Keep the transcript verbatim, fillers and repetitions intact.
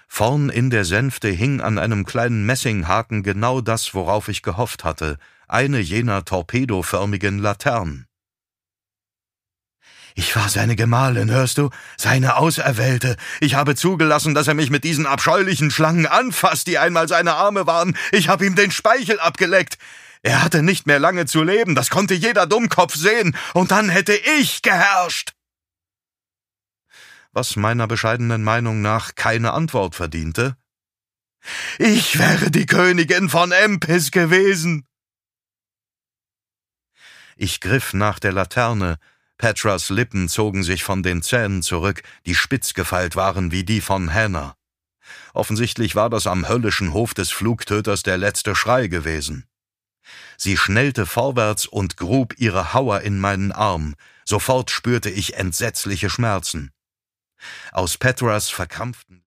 Vorn in der Sänfte hing an einem kleinen Messinghaken genau das, worauf ich gehofft hatte, eine jener torpedoförmigen Laternen. »Ich war seine Gemahlin, hörst du? Seine Auserwählte. Ich habe zugelassen, dass er mich mit diesen abscheulichen Schlangen anfasst, die einmal seine Arme waren. Ich habe ihm den Speichel abgeleckt. Er hatte nicht mehr lange zu leben, das konnte jeder Dummkopf sehen, und dann hätte ich geherrscht!« Was meiner bescheidenen Meinung nach keine Antwort verdiente. »Ich wäre die Königin von Empis gewesen!« Ich griff nach der Laterne. Petras Lippen zogen sich von den Zähnen zurück, die spitz gefeilt waren wie die von Hannah. Offensichtlich war das am höllischen Hof des Flugtöters der letzte Schrei gewesen. Sie schnellte vorwärts und grub ihre Hauer in meinen Arm. Sofort spürte ich entsetzliche Schmerzen. Aus Petras verkrampften